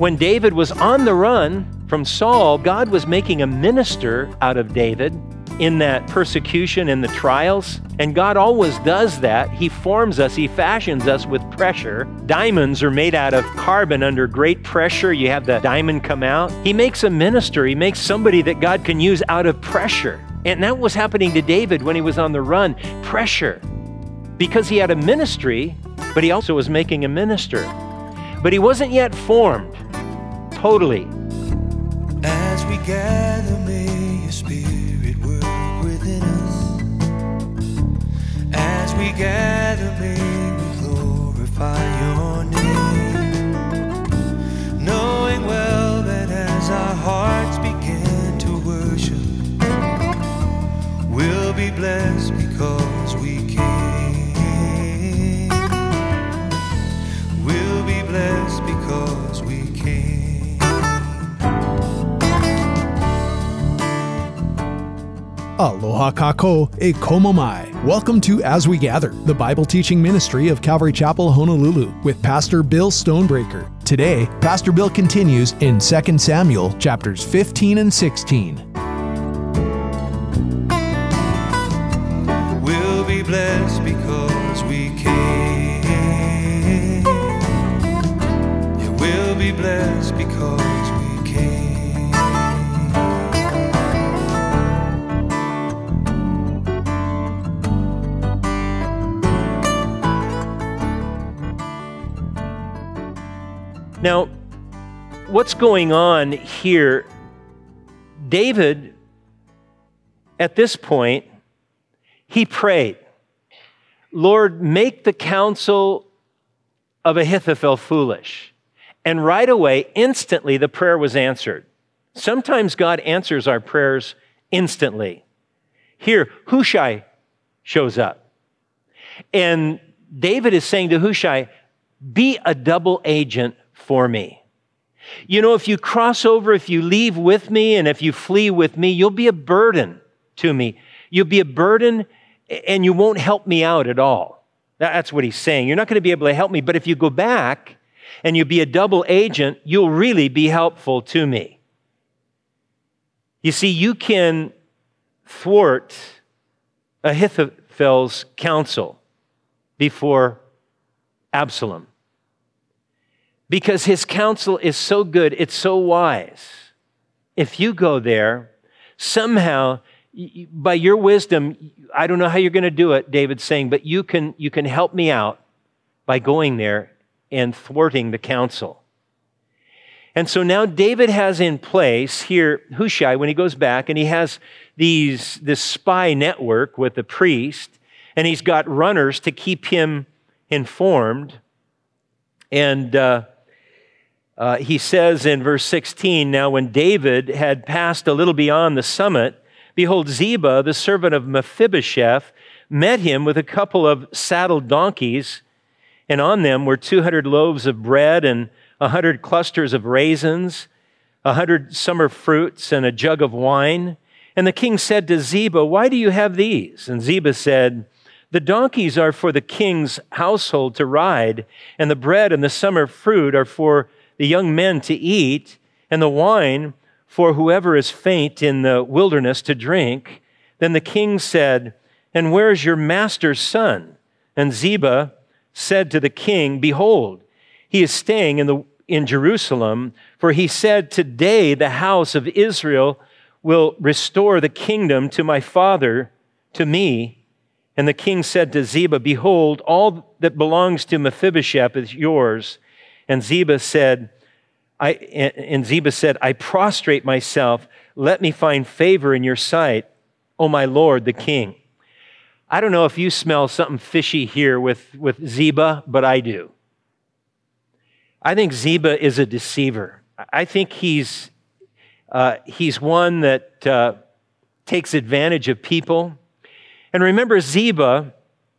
When David was on the run from Saul, God was making a minister out of David in that persecution and the trials. And God always does that. He forms us, He fashions us with pressure. Diamonds are made out of carbon under great pressure. You have the diamond come out. He makes a minister. He makes somebody that God can use out of pressure. And that was happening to David when he was on the run. Pressure. Because he had a ministry, but he also was making a minister. But he wasn't yet formed totally. As we gather, may your spirit work within us. As we gather, may we glorify your name. Knowing well that as our hearts begin to worship, we'll be blessed because we came. We'll be blessed because we came. Aloha kako e komo mai. Welcome to As We Gather, the Bible teaching ministry of Calvary Chapel, Honolulu, with Pastor Bill Stonebreaker. Today, Pastor Bill continues in 2 Samuel chapters 15 and 16. We'll be blessed because we came. Yeah, we'll be blessed because we came. Now, what's going on here? David, at this point, he prayed, Lord, make the counsel of Ahithophel foolish. And right away, instantly, the prayer was answered. Sometimes God answers our prayers instantly. Here, Hushai shows up. And David is saying to Hushai, be a double agent for me. You know, if you cross over, if you leave with me, and if you flee with me, you'll be a burden to me. You'll be a burden and you won't help me out at all. That's what he's saying. You're not going to be able to help me, but if you go back and you be a double agent, you'll really be helpful to me. You see, you can thwart Ahithophel's counsel before Absalom. Because his counsel is so good, it's so wise. If you go there, somehow, by your wisdom, I don't know how you're going to do it, David's saying, but you can help me out by going there and thwarting the counsel. And so now David has in place here Hushai when he goes back, and he has this spy network with the priest, and he's got runners to keep him informed. And he says in verse 16, now when David had passed a little beyond the summit, behold, Ziba, the servant of Mephibosheth, met him with a couple of saddled donkeys, and on them were 200 loaves of bread and 100 clusters of raisins, 100 summer fruits, and a jug of wine. And the king said to Ziba, why do you have these? And Ziba said, the donkeys are for the king's household to ride, and the bread and the summer fruit are for the young men to eat, and the wine for whoever is faint in the wilderness to drink. Then the king said, and where is your master's son? And Ziba said to the king, behold, he is staying in Jerusalem, for he said, today the house of Israel will restore the kingdom to my father, to me. And the king said to Ziba, behold, all that belongs to Mephibosheth is yours. And Ziba said, I prostrate myself. Let me find favor in your sight, O my lord, the king. I don't know if you smell something fishy here with Ziba, but I do. I think Ziba is a deceiver. I think he's one that takes advantage of people. And remember, Ziba,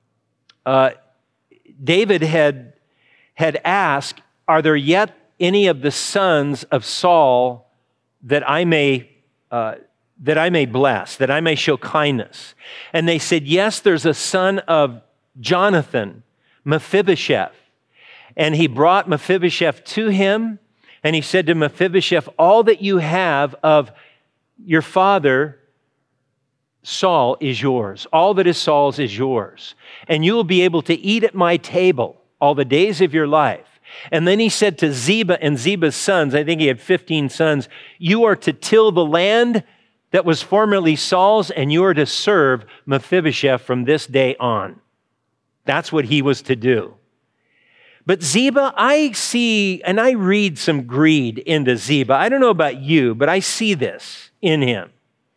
David had asked, are there yet any of the sons of Saul that I may bless, that I may show kindness? And they said, yes, there's a son of Jonathan, Mephibosheth. And he brought Mephibosheth to him, And he said to Mephibosheth, all that you have of your father Saul is yours. All that is Saul's is yours. And you will be able to eat at my table all the days of your life. And then he said to Ziba and Ziba's sons, I think he had 15 sons, you are to till the land that was formerly Saul's, and you are to serve Mephibosheth from this day on. That's what he was to do. But Ziba, I see, and I read some greed into Ziba. I don't know about you, but I see this in him.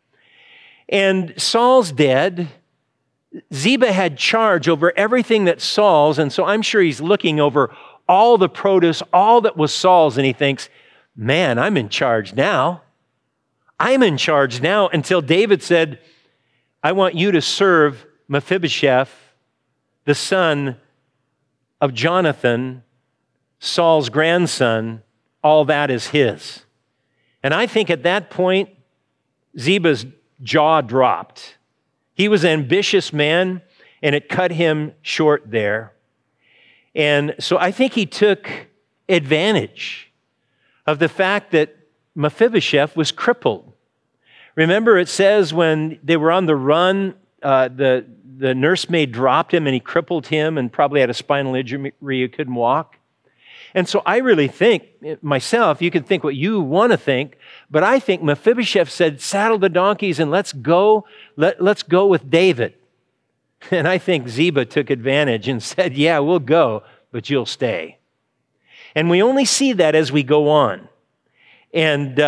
And Saul's dead. Ziba had charge over everything that's Saul's, and so I'm sure he's looking over all the produce, all that was Saul's, and he thinks, man, I'm in charge now. I'm in charge now, until David said, I want you to serve Mephibosheth, the son of Jonathan, Saul's grandson. All that is his. And I think at that point, Ziba's jaw dropped. He was an ambitious man, and it cut him short there. And so I think he took advantage of the fact that Mephibosheth was crippled. Remember, it says when they were on the run, the nursemaid dropped him and he crippled him and probably had a spinal injury, he couldn't walk. And so I really think, myself, you can think what you want to think, but I think Mephibosheth said, saddle the donkeys and let's go with David. And I think Ziba took advantage and said, yeah, we'll go, but you'll stay. And we only see that as we go on. And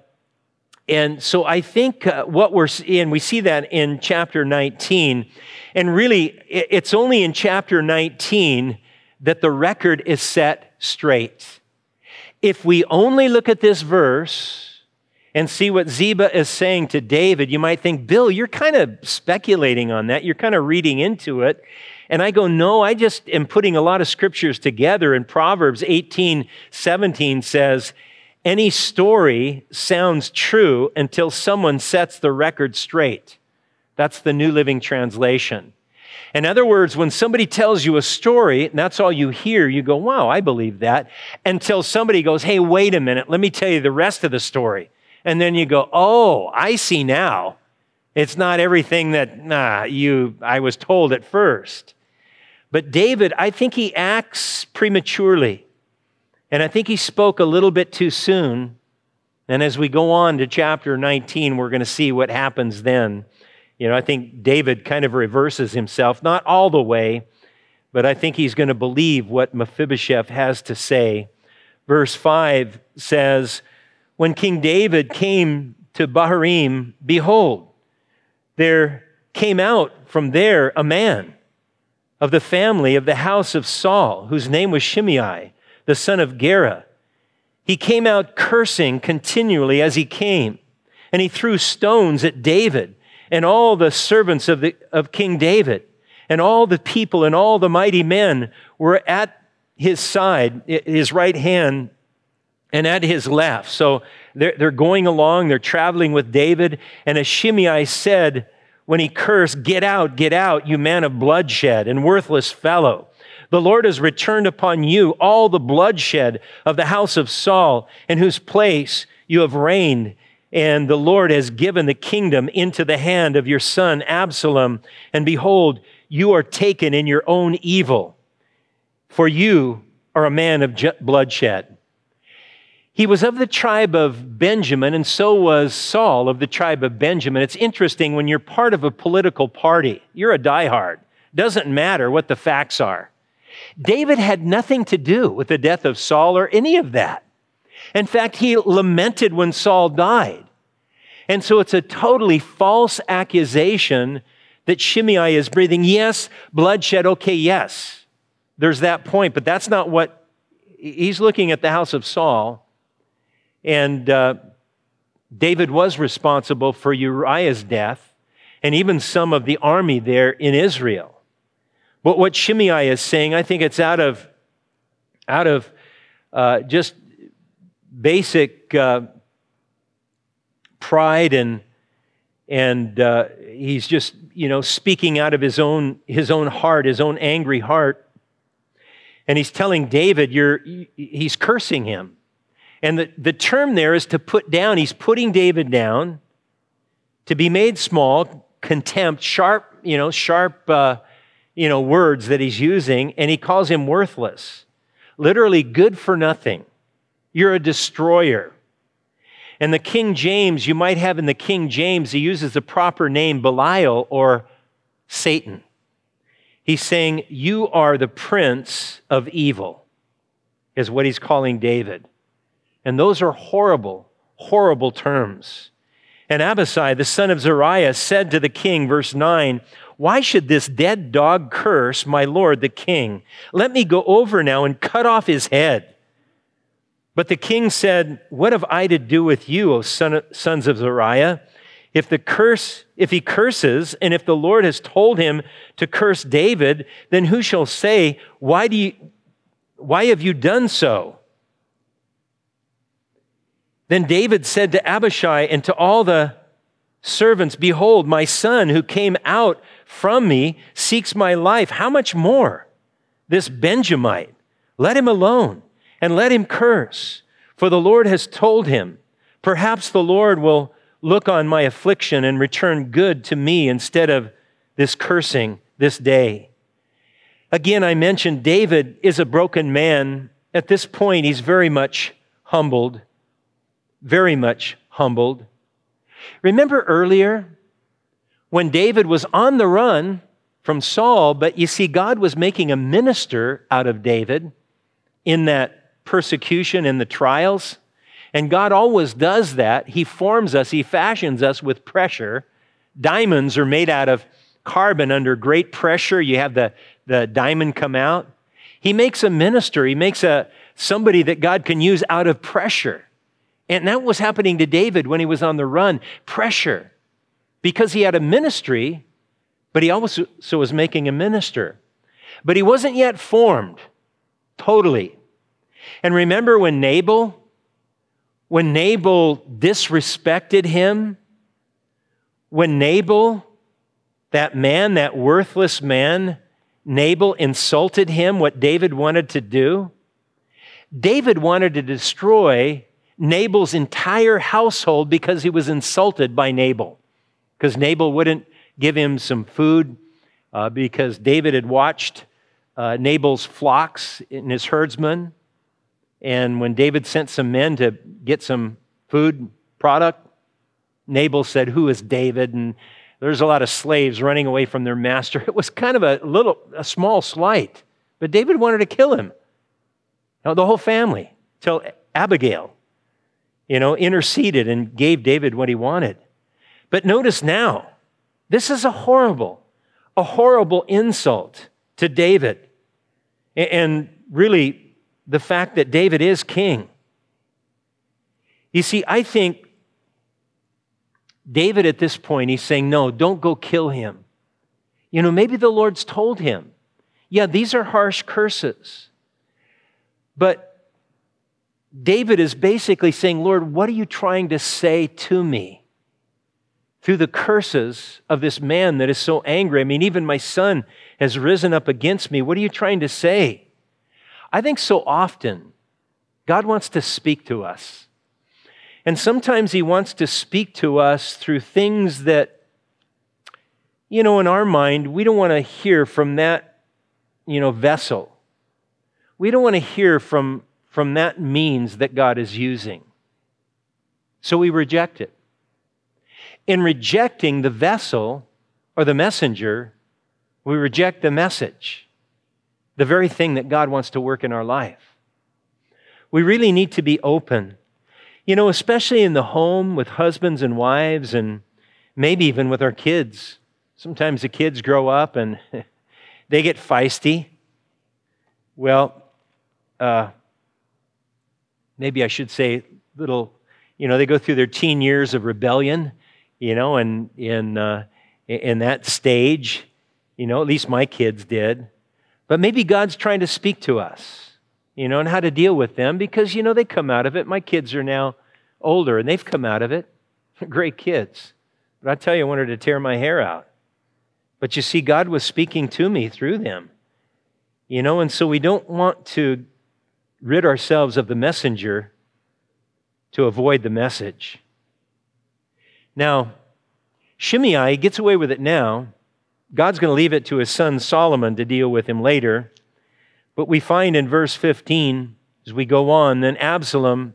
so I think what we're seeing, we see that in chapter 19. And really, it's only in chapter 19 that the record is set straight. If we only look at this verse and see what Ziba is saying to David, you might think, Bill, you're kind of speculating on that. You're kind of reading into it. And I go, no, I just am putting a lot of scriptures together. And Proverbs 18:17 says, any story sounds true until someone sets the record straight. That's the New Living Translation. In other words, when somebody tells you a story, and that's all you hear, you go, wow, I believe that, until somebody goes, hey, wait a minute, let me tell you the rest of the story. And then you go, oh, I see now. It's not everything that I was told at first. But David, I think he acts prematurely. And I think he spoke a little bit too soon. And as we go on to chapter 19, we're going to see what happens then. You know, I think David kind of reverses himself, not all the way, but I think he's going to believe what Mephibosheth has to say. Verse 5 says, when King David came to Bahurim, behold, there came out from there a man of the family of the house of Saul, whose name was Shimei, the son of Gera. He came out cursing continually as he came, and he threw stones at David and all the servants of King David, and all the people and all the mighty men were at his side, his right hand, and at his left. So they're going along, they're traveling with David, and as Shimei said when he cursed, get out, you man of bloodshed and worthless fellow. The Lord has returned upon you all the bloodshed of the house of Saul, in whose place you have reigned. And the Lord has given the kingdom into the hand of your son Absalom. And behold, you are taken in your own evil, for you are a man of bloodshed. He was of the tribe of Benjamin, and so was Saul of the tribe of Benjamin. It's interesting, when you're part of a political party, you're a diehard. Doesn't matter what the facts are. David had nothing to do with the death of Saul or any of that. In fact, he lamented when Saul died. And so it's a totally false accusation that Shimei is breathing. Yes, bloodshed, okay, yes. There's that point, but that's not what, he's looking at the house of Saul. And David was responsible for Uriah's death and even some of the army there in Israel. But what Shimei is saying, I think it's out of just basic pride, and he's just, speaking out of his own heart, his own angry heart. And he's telling David, he's cursing him. And the term there is to put down. He's putting David down, to be made small, contempt, sharp words that he's using, and he calls him worthless. Literally, good for nothing. You're a destroyer. And the King James, you might have in the King James, he uses the proper name Belial or Satan. He's saying, you are the prince of evil, is what he's calling David. And those are horrible, horrible terms. And Abishai, the son of Zeruiah, said to the king, verse 9, why should this dead dog curse my lord the king? Let me go over now and cut off his head. But the king said, what have I to do with you, O sons of Zeruiah? If he curses, and if the Lord has told him to curse David, then who shall say, why have you done so? Then David said to Abishai and to all the servants, behold, my son who came out from me seeks my life. How much more? This Benjamite, let him alone and let him curse. For the Lord has told him, perhaps the Lord will look on my affliction and return good to me instead of this cursing this day. Again, I mentioned David is a broken man. At this point, he's very much humbled. Very much humbled. Remember earlier when David was on the run from Saul, but you see, God was making a minister out of David in that persecution and the trials. And God always does that. He forms us, He fashions us with pressure. Diamonds are made out of carbon under great pressure. You have the diamond come out. He makes a minister. He makes somebody that God can use out of pressure. And that was happening to David when he was on the run. Pressure. Because he had a ministry, but he also was making a minister. But he wasn't yet formed totally. And remember when Nabal disrespected him, when Nabal, that man, that worthless man, Nabal insulted him, what David wanted to do? David wanted to destroy Nabal's entire household because he was insulted by Nabal. Because Nabal wouldn't give him some food because David had watched Nabal's flocks and his herdsmen. And when David sent some men to get some food product, Nabal said, who is David? And there's a lot of slaves running away from their master. It was kind of a small slight. But David wanted to kill him. The whole family, till Abigail, interceded and gave David what he wanted. But notice now, this is a horrible insult to David. And really, the fact that David is king. You see, I think David at this point, he's saying, no, don't go kill him. Maybe the Lord's told him, yeah, these are harsh curses. But David is basically saying, Lord, what are you trying to say to me through the curses of this man that is so angry? I mean, even my son has risen up against me. What are you trying to say? I think so often God wants to speak to us. And sometimes He wants to speak to us through things that, in our mind, we don't want to hear from that, vessel. We don't want to hear from that means that God is using. So we reject it. In rejecting the vessel or the messenger, we reject the message, the very thing that God wants to work in our life. We really need to be open, especially in the home with husbands and wives and maybe even with our kids. Sometimes the kids grow up and they get feisty. Well, maybe I should say they go through their teen years of rebellion, and in that stage, at least my kids did. But maybe God's trying to speak to us, and how to deal with them because, they come out of it. My kids are now older and they've come out of it. Great kids. But I tell you, I wanted to tear my hair out. But you see, God was speaking to me through them, and so we don't want to rid ourselves of the messenger to avoid the message. Now, Shimei gets away with it now. God's going to leave it to his son Solomon to deal with him later. But we find in verse 15, as we go on, then Absalom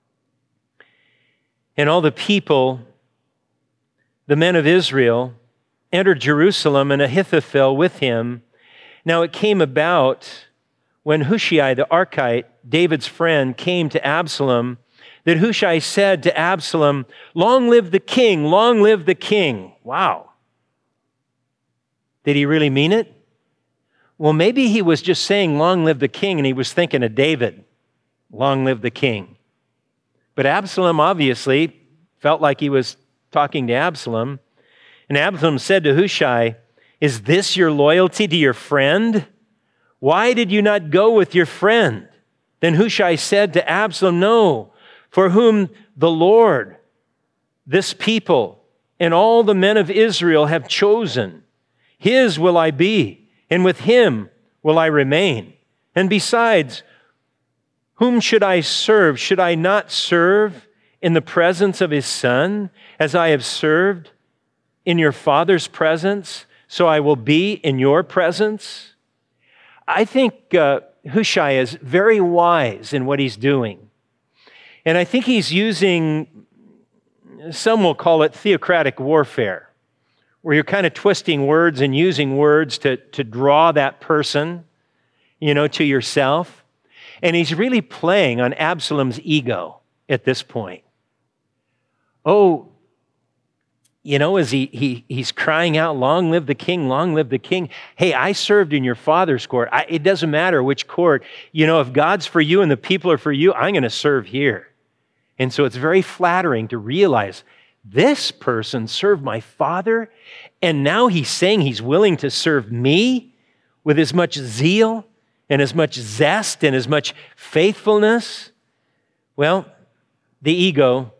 and all the people, the men of Israel, entered Jerusalem, and Ahithophel with him. Now it came about when Hushai the Archite, David's friend, came to Absalom, that Hushai said to Absalom, "Long live the king, long live the king." Wow. Did he really mean it? Well, maybe he was just saying, "Long live the king," and he was thinking of David. Long live the king. But Absalom obviously felt like he was talking to Absalom. And Absalom said to Hushai, "Is this your loyalty to your friend? Why did you not go with your friend?" Then Hushai said to Absalom, "No, for whom the Lord, this people, and all the men of Israel have chosen, his will I be, and with him will I remain. And besides, whom should I serve? Should I not serve in the presence of his son, as I have served in your father's presence, so I will be in your presence?" I think Hushai is very wise in what he's doing. And I think he's using, some will call it theocratic warfare, where you're kind of twisting words and using words to draw that person, to yourself. And he's really playing on Absalom's ego at this point. As he's crying out, "Long live the king, long live the king." Hey, I served in your father's court. It doesn't matter which court. If God's for you and the people are for you, I'm going to serve here. And so it's very flattering to realize this person served my father, and now he's saying he's willing to serve me with as much zeal and as much zest and as much faithfulness. Well, the ego.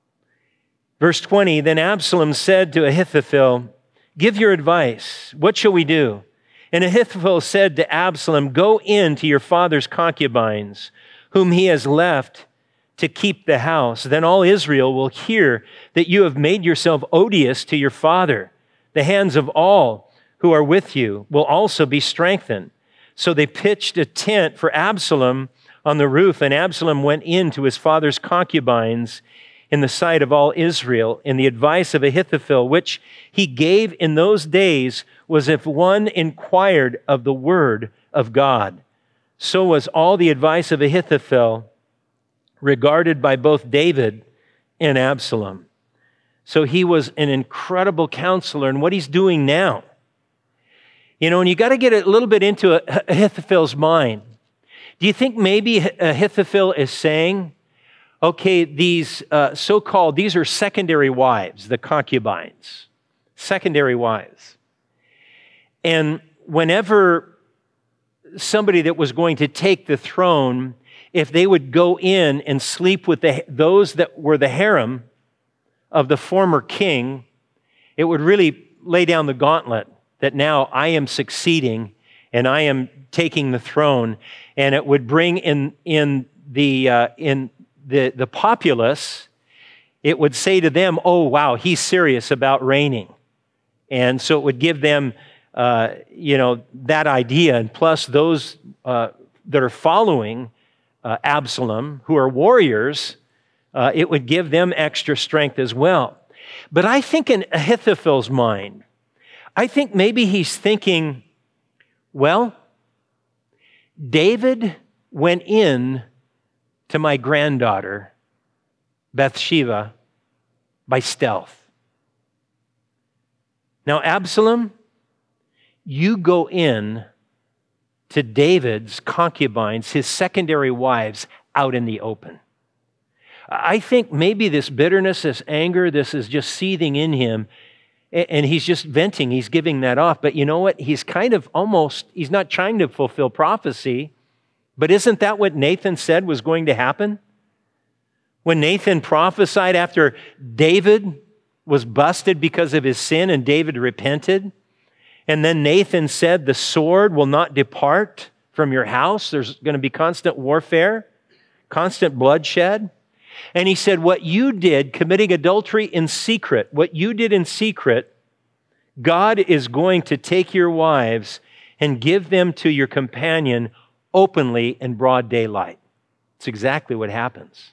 Verse 20, then Absalom said to Ahithophel, "Give your advice. What shall we do?" And Ahithophel said to Absalom, "Go in to your father's concubines, whom he has left to keep the house. Then all Israel will hear that you have made yourself odious to your father. The hands of all who are with you will also be strengthened." So they pitched a tent for Absalom on the roof, and Absalom went in to his father's concubines in the sight of all Israel. And the advice of Ahithophel, which he gave in those days, was if one inquired of the word of God. So was all the advice of Ahithophel regarded by both David and Absalom. So he was an incredible counselor. And what he's doing now, and you got to get a little bit into Ahithophel's mind. Do you think maybe Ahithophel is saying, okay, these these are secondary wives, the concubines, secondary wives. And whenever somebody that was going to take the throne, if they would go in and sleep with those that were the harem of the former king, it would really lay down the gauntlet that now I am succeeding and I am taking the throne, and it would bring in the populace, it would say to them, "Oh, wow, he's serious about reigning." And so it would give them, that idea. And plus those that are following Absalom, who are warriors, it would give them extra strength as well. But I think in Ahithophel's mind, I think maybe he's thinking, well, David went in to my granddaughter, Bathsheba, by stealth. Now, Absalom, you go in to David's concubines, his secondary wives, out in the open. I think maybe this bitterness, this anger, this is just seething in him, and he's just venting, he's giving that off. But you know what? He's kind of he's not trying to fulfill prophecy, but isn't that what Nathan said was going to happen? When Nathan prophesied after David was busted because of his sin and David repented, and then Nathan said, "The sword will not depart from your house." There's going to be constant warfare, constant bloodshed. And he said, what you did, committing adultery in secret, what you did in secret, God is going to take your wives and give them to your companion openly in broad daylight. It's exactly what happens.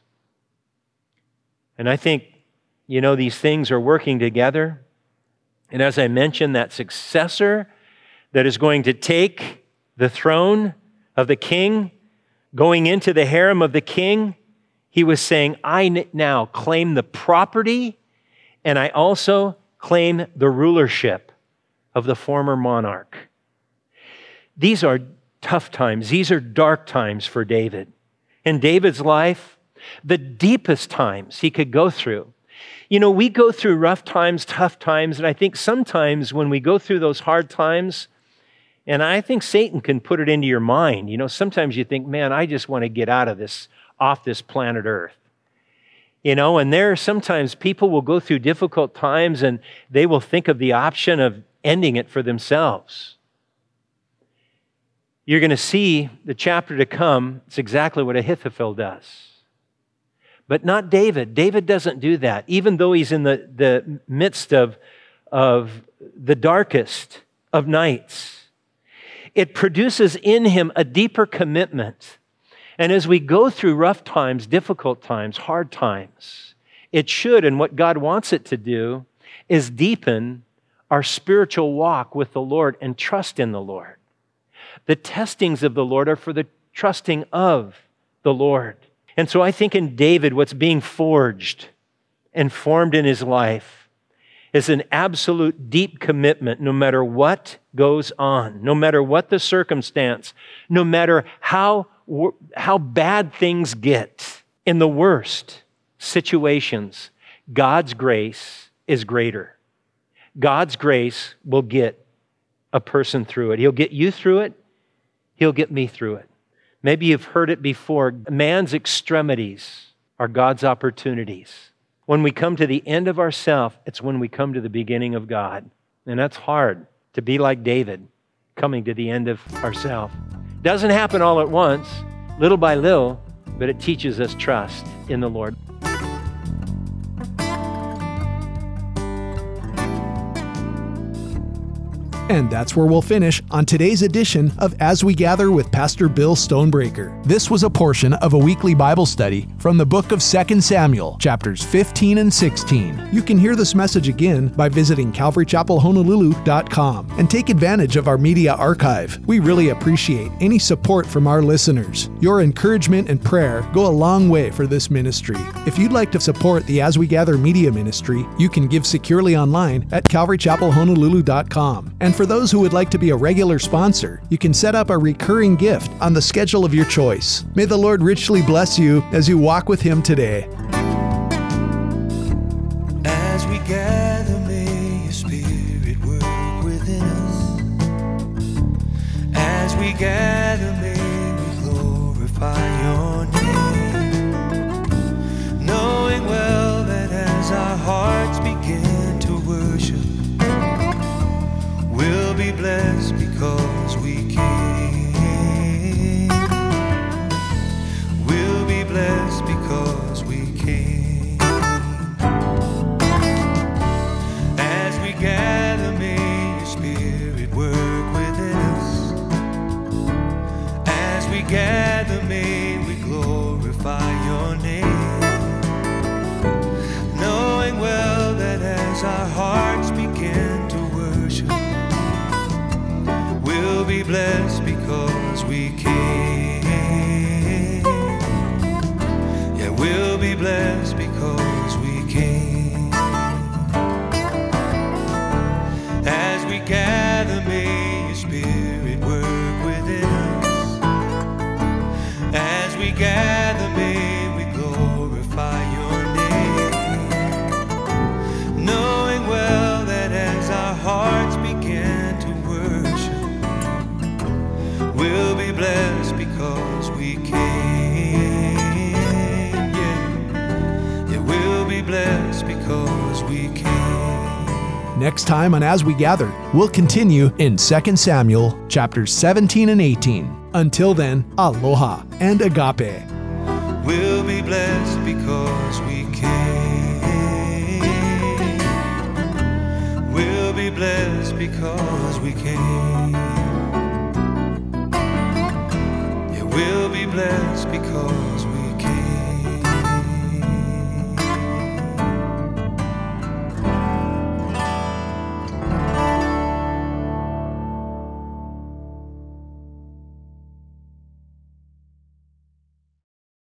And I think, these things are working together. And as I mentioned, that successor that is going to take the throne of the king, going into the harem of the king, he was saying, I now claim the property, and I also claim the rulership of the former monarch. These are tough times. These are dark times for David. In David's life, the deepest times he could go through. We go through rough times, tough times, and I think sometimes when we go through those hard times, and I think Satan can put it into your mind, sometimes you think, man, I just want to get out of this, off this planet Earth. And there are sometimes people will go through difficult times and they will think of the option of ending it for themselves. You're going to see the chapter to come. It's exactly what Ahithophel does. But not David. David doesn't do that, even though he's in the midst of the darkest of nights. It produces in him a deeper commitment. And as we go through rough times, difficult times, hard times, it should, and what God wants it to do, is deepen our spiritual walk with the Lord and trust in the Lord. The testings of the Lord are for the trusting of the Lord. And so I think in David, what's being forged and formed in his life is an absolute deep commitment, no matter what goes on, no matter what the circumstance, no matter how bad things get. In the worst situations, God's grace is greater. God's grace will get a person through it. He'll get you through it. He'll get me through it. Maybe you've heard it before. Man's extremities are God's opportunities. When we come to the end of ourself, it's when we come to the beginning of God. And that's hard, to be like David, coming to the end of ourself. Doesn't happen all at once, little by little, but it teaches us trust in the Lord. And that's where we'll finish on today's edition of As We Gather with Pastor Bill Stonebreaker. This was a portion of a weekly Bible study from the book of 2 Samuel, chapters 15 and 16. You can hear this message again by visiting CalvaryChapelHonolulu.com and take advantage of our media archive. We really appreciate any support from our listeners. Your encouragement and prayer go a long way for this ministry. If you'd like to support the As We Gather media ministry, you can give securely online at CalvaryChapelHonolulu.com. And for those who would like to be a regular sponsor, you can set up a recurring gift on the schedule of your choice. May the Lord richly bless you as you walk with Him today. As we gather, may your Spirit work within us. As we gather, may we glorify your name, knowing well that as our hearts begin to worship, we'll be blessed because we came. We'll be blessed because we came. As we gather, may your Spirit work within us. As we gather, may we glorify your name, knowing well that as our hearts begin to worship, we'll be blessed because we came. Yeah, we'll be blessed because we came. As we gather, may your Spirit work within us. As we gather, may we glorify your name, knowing well that as our hearts begin to worship, we'll be blessed because we came. Yeah, we'll be blessed because we came. Next time on As We Gather, we'll continue in 2 Samuel chapters 17 and 18. Until then, aloha and agape. We'll be blessed because we came. We'll be blessed because we came. Yeah, we'll be blessed because we